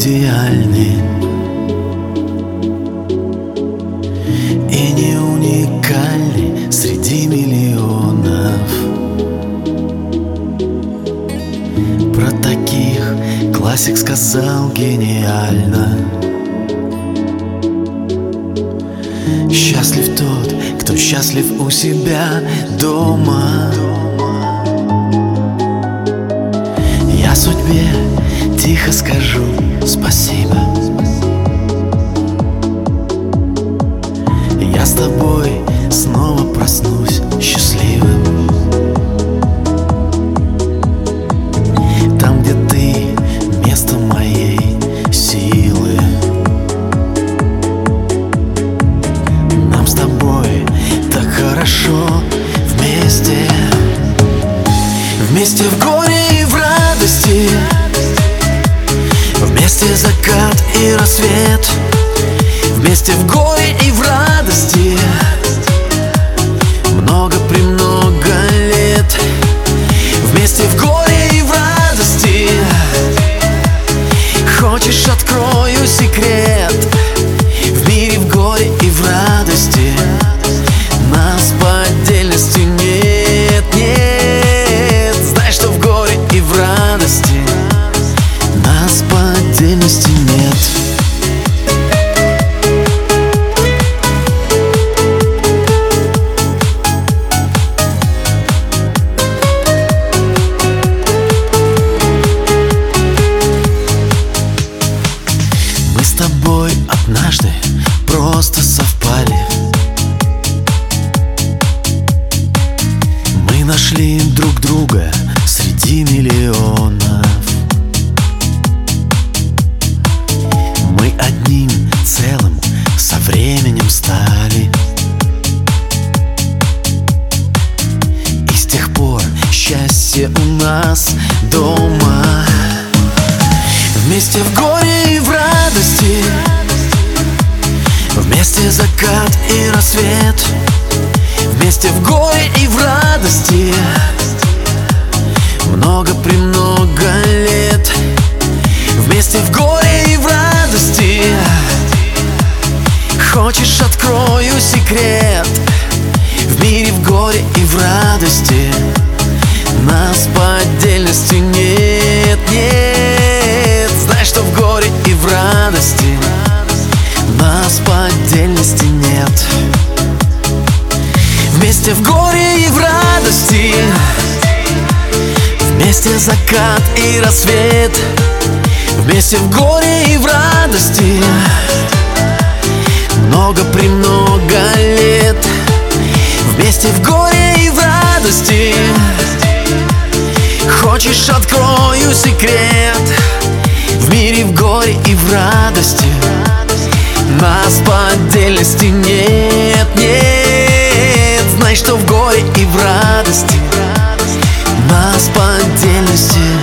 идеальны и не уникальны среди миллионов. Про таких классик сказал гениально: счастлив тот, кто счастлив у себя дома. Я судьбе тихо скажу спасибо. Я с тобой снова проснусь счастливым. Там, где ты, место моей силы. Нам с тобой так хорошо вместе. Вместе в горе и в радости, вместе закат и рассвет. Вместе в горе и в радости, много-премного лет. Вместе в горе и в радости. Хочешь, открою секрет? В мире в горе и в радости нас по отдельности нет, нет. Знай, что в горе и в радости нас по отдельности нет. Мы с тобой однажды просто совпали. Мы нашли друг друга среди миллионов. Мы одним целым со временем стали. И с тех пор счастье у нас дома. Вместе в горе и в радости, вместе закат и рассвет. Вместе в горе и в радости, много-премного лет. Вместе в горе и в радости. Хочешь, открою секрет? В мире в горе и в радости нас по отдельности нет, нет. Знай, что в горе и в радости нас по отдельности нет. Вместе в горе и в радости, вместе закат и рассвет. Вместе в горе и в радости, много-премного лет. Вместе в горе и в радости. Хочешь, открою секрет? В мире в горе и в радости нас по отдельности нет, нет. Знай, что в горе и в радости нас по отдельности